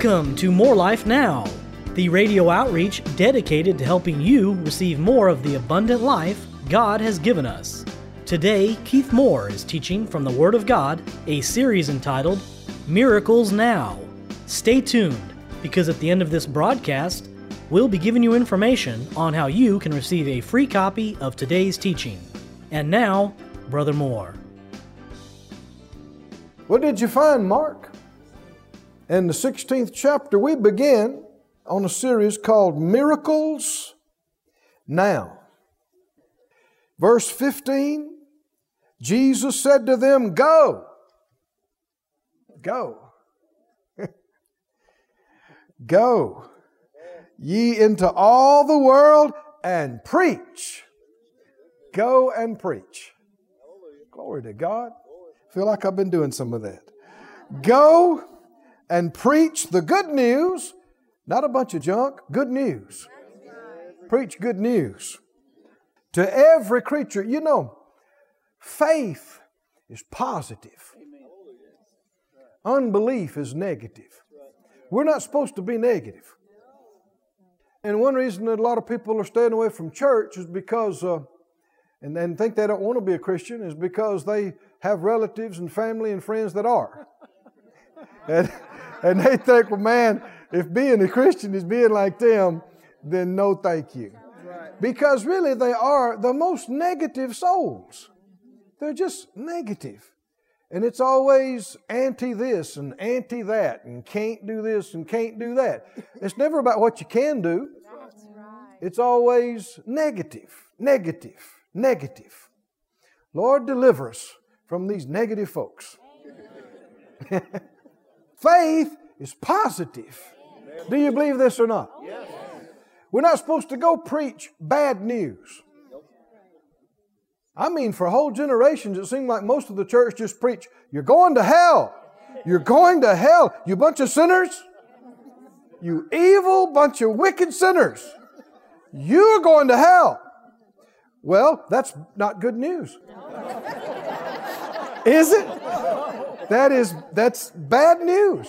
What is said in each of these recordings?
Welcome to More Life Now, the radio outreach dedicated to helping you receive more of the abundant life God has given us. Today, Keith Moore is teaching from the Word of God, a series entitled Miracles Now. Stay tuned, because at the end of this broadcast, we'll be giving you information on how you can receive a free copy of today's teaching. And now, Brother Moore. What did you find, Mark? In the 16th chapter, we begin on a series called Miracles Now. Verse 15, Jesus said to them, Go. Go ye into all the world and preach. Go and preach. Glory to God. Feel like I've been doing some of that. Go and preach the good news, not a bunch of junk, good news. Preach good news to every creature. You know, faith is positive. Unbelief is negative. We're not supposed to be negative. And one reason that a lot of people are staying away from church is because, and think they don't want to be a Christian, is because they have relatives and family and friends that are. And they think, well, man, if being a Christian is being like them, then no thank you. Because really they are the most negative souls. They're just negative. And it's always anti this and anti that and can't do this and can't do that. It's never about what you can do. It's always negative, negative, negative. Lord, deliver us from these negative folks. Faith is positive. Do you believe this or not? Yes. We're not supposed to go preach bad news. I mean, for whole generations, it seemed like most of the church just preach, you're going to hell. You're going to hell. You bunch of sinners. You evil bunch of wicked sinners. You're going to hell. Well, that's not good news. Is it? That's bad news.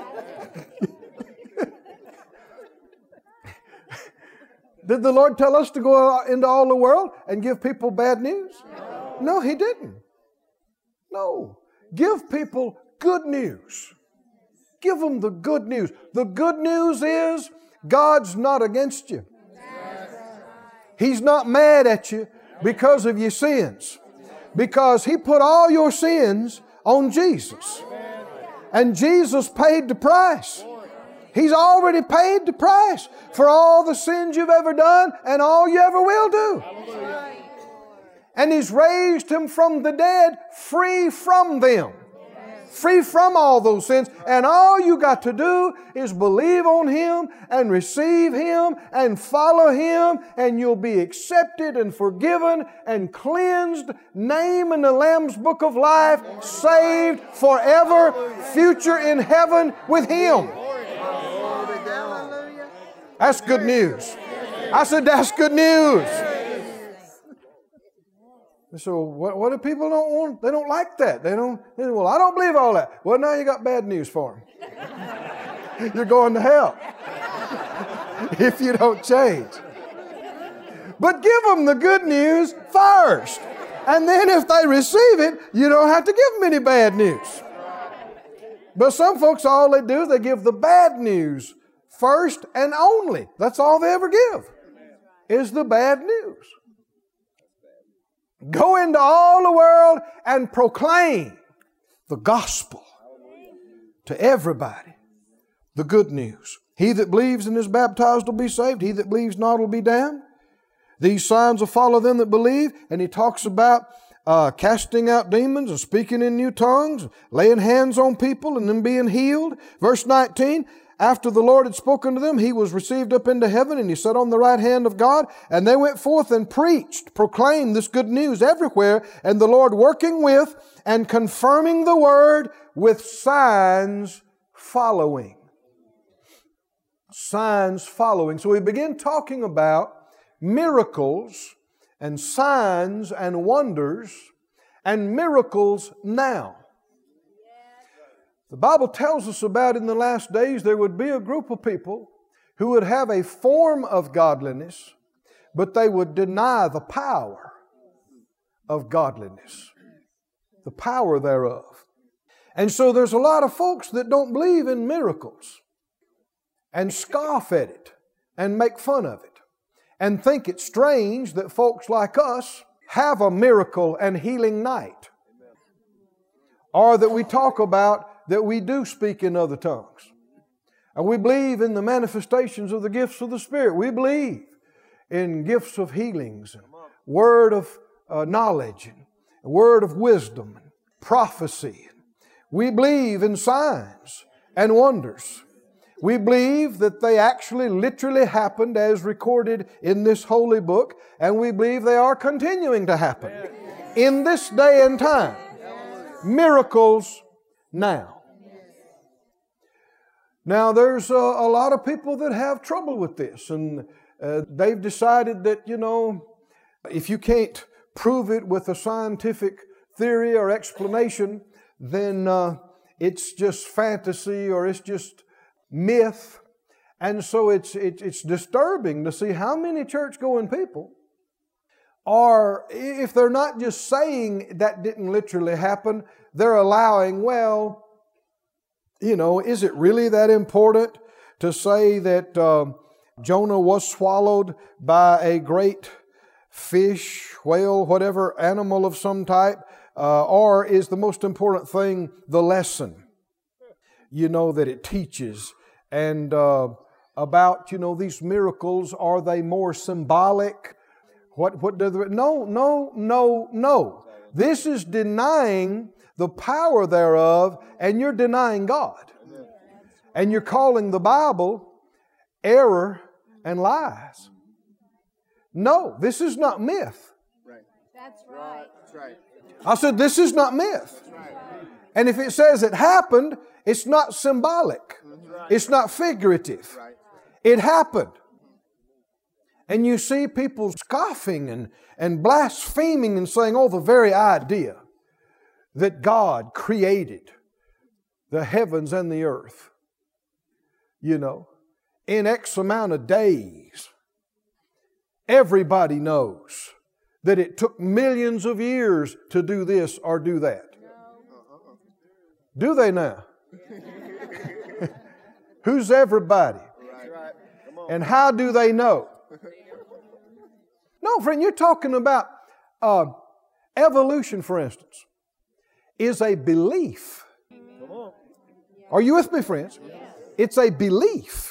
Did the Lord tell us to go into all the world and give people bad news? No, He didn't. No. Give people good news. Give them the good news. The good news is God's not against you. He's not mad at you because of your sins. Because He put all your sins on Jesus. And Jesus paid the price. He's already paid the price for all the sins you've ever done and all you ever will do. And He's raised Him from the dead, free from them. Free from all those sins. And all you got to do is believe on Him and receive Him and follow Him, and you'll be accepted and forgiven and cleansed, name in the Lamb's Book of Life, saved forever, future in heaven with Him. That's good news. I said that's good news. So what do people don't want? They don't like that. They say, well, I don't believe all that. Well, now you got bad news for them. You're going to hell if you don't change. But give them the good news first. And then if they receive it, you don't have to give them any bad news. But some folks, all they do is they give the bad news first and only. That's all they ever give, is the bad news. Go into all the world and proclaim the gospel to everybody. The good news. He that believes and is baptized will be saved. He that believes not will be damned. These signs will follow them that believe. And he talks about casting out demons and speaking in new tongues, laying hands on people and them being healed. Verse 19, after the Lord had spoken to them, He was received up into heaven, and He sat on the right hand of God. And they went forth and preached, proclaimed this good news everywhere, and the Lord working with and confirming the word with signs following. Signs following. So we begin talking about miracles and signs and wonders and miracles now. The Bible tells us about in the last days there would be a group of people who would have a form of godliness, but they would deny the power of godliness, the power thereof. And so there's a lot of folks that don't believe in miracles and scoff at it and make fun of it and think it's strange that folks like us have a miracle and healing night, or that we talk about that we do speak in other tongues. And we believe in the manifestations of the gifts of the Spirit. We believe in gifts of healings, and word of knowledge, and word of wisdom, and prophecy. We believe in signs and wonders. We believe that they actually literally happened as recorded in this holy book, and we believe they are continuing to happen in this day and time. Miracles now. Now there's a lot of people that have trouble with this, and they've decided that, if you can't prove it with a scientific theory or explanation, then it's just fantasy or it's just myth. And so it's disturbing to see how many church-going people are, if they're not just saying that didn't literally happen, they're allowing, is it really that important to say that Jonah was swallowed by a great fish, whale, whatever, animal of some type? Or is the most important thing the lesson, that it teaches? And about, these miracles, are they more symbolic? What does it? No. This is denying the power thereof, and you're denying God. And you're calling the Bible error and lies. No, this is not myth. That's right. That's right. I said, this is not myth. And if it says it happened, it's not symbolic. It's not figurative. It happened. And you see people scoffing and blaspheming and saying, the very idea that God created the heavens and the earth, in X amount of days. Everybody knows that it took millions of years to do this or do that. Do they now? Who's everybody? And how do they know? No, friend, you're talking about evolution, for instance, is a belief. Are you with me, friends? It's a belief.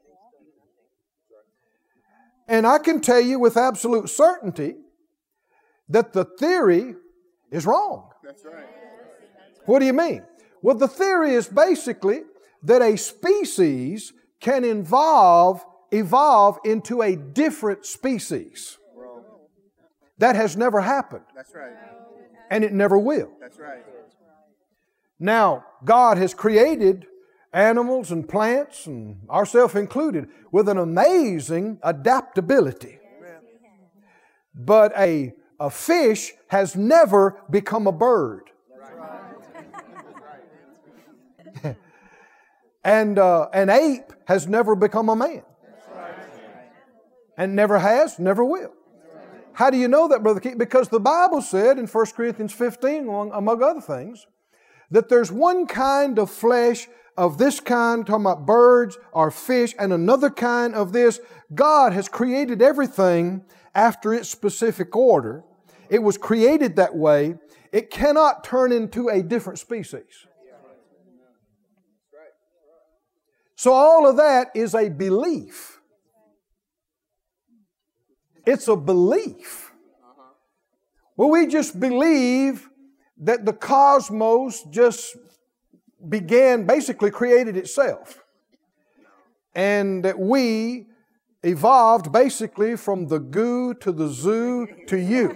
And I can tell you with absolute certainty that the theory is wrong. That's right. What do you mean? Well, the theory is basically that a species can evolve into a different species. That has never happened. That's right. And it never will. That's right. Now, God has created animals and plants, and ourselves included, with an amazing adaptability. But a fish has never become a bird. And an ape has never become a man. And never has, never will. How do you know that, Brother Keith? Because the Bible said in 1 Corinthians 15, among other things, that there's one kind of flesh of this kind, talking about birds or fish, and another kind of this. God has created everything after its specific order. It was created that way. It cannot turn into a different species. So all of that is a belief. It's a belief. Well, we just believe that the cosmos just basically created itself. And that we evolved basically from the goo to the zoo to you.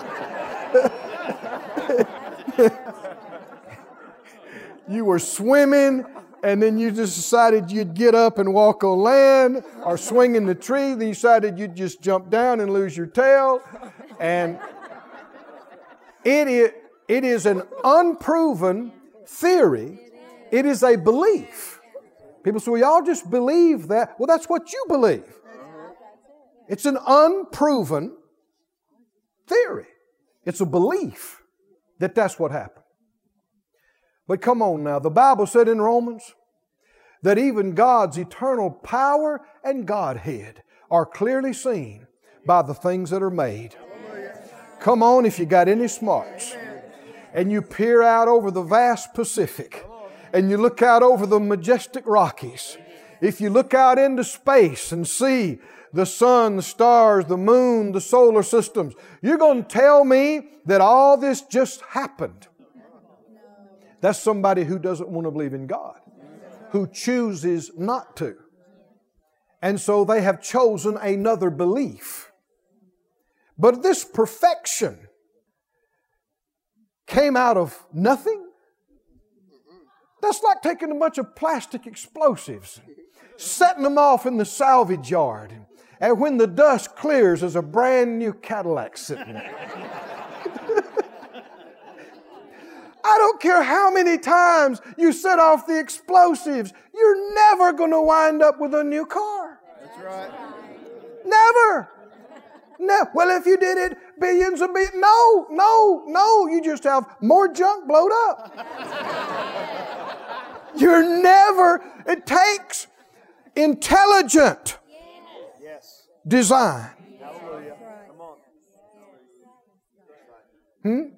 You were swimming, and then you just decided you'd get up and walk on land, or swing in the tree. Then you decided you'd just jump down and lose your tail. And it is an unproven theory It is a belief. People say, well, y'all just believe that. Well, that's what you believe. It's an unproven theory. It's a belief that that's what happened. But come on now, the Bible said in Romans that even God's eternal power and Godhead are clearly seen by the things that are made. Come on, if you got any smarts, and you peer out over the vast Pacific, and you look out over the majestic Rockies, if you look out into space and see the sun, the stars, the moon, the solar systems, you're going to tell me that all this just happened. That's somebody who doesn't want to believe in God, who chooses not to. And so they have chosen another belief. But this perfection came out of nothing. That's like taking a bunch of plastic explosives, setting them off in the salvage yard, and when the dust clears, there's a brand new Cadillac sitting there. I don't care how many times you set off the explosives, you're never going to wind up with a new car. That's right. Never. No. Well, if you did it billions of billions. No. You just have more junk blowed up. You're never. It takes intelligent design. Hallelujah. Come on.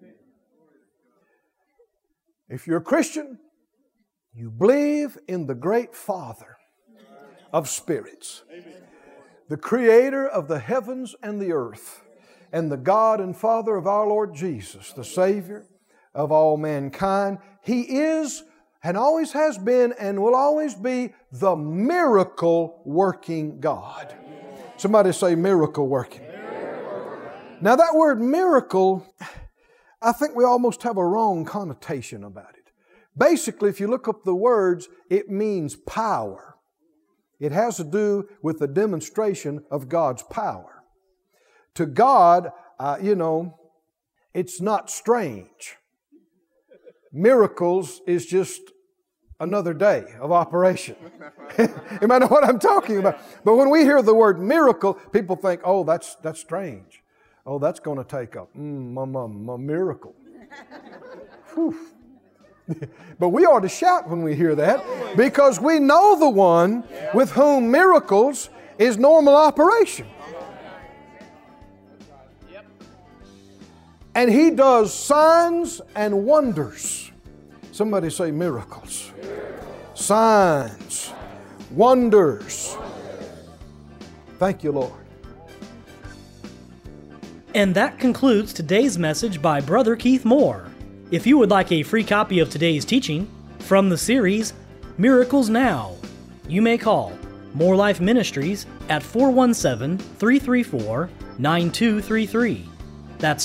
If you're a Christian, you believe in the great Father of spirits, the Creator of the heavens and the earth, and the God and Father of our Lord Jesus, the Savior of all mankind. He is and always has been and will always be the miracle-working God. Somebody say miracle working. Now that word miracle, I think we almost have a wrong connotation about it. Basically, if you look up the words, it means power. It has to do with the demonstration of God's power. To God, it's not strange. Miracles is just another day of operation. You might know what I'm talking about. But when we hear the word miracle, people think, oh, that's strange. Oh, that's going to take a miracle. Whew. But we ought to shout when we hear that, because we know the one with whom miracles is normal operation. And He does signs and wonders. Somebody say miracles. Signs, wonders. Thank you, Lord. And that concludes today's message by Brother Keith Moore. If you would like a free copy of today's teaching from the series Miracles Now, you may call More Life Ministries at 417-334-9233. That's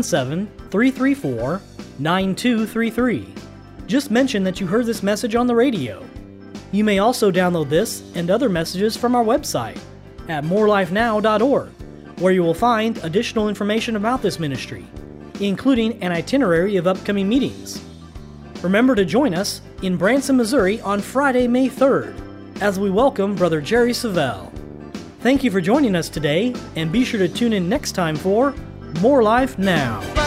417-334-9233. Just mention that you heard this message on the radio. You may also download this and other messages from our website at morelifenow.org, where you will find additional information about this ministry, including an itinerary of upcoming meetings. Remember to join us in Branson, Missouri on Friday, May 3rd, as we welcome Brother Jerry Savelle. Thank you for joining us today, and be sure to tune in next time for More Life Now.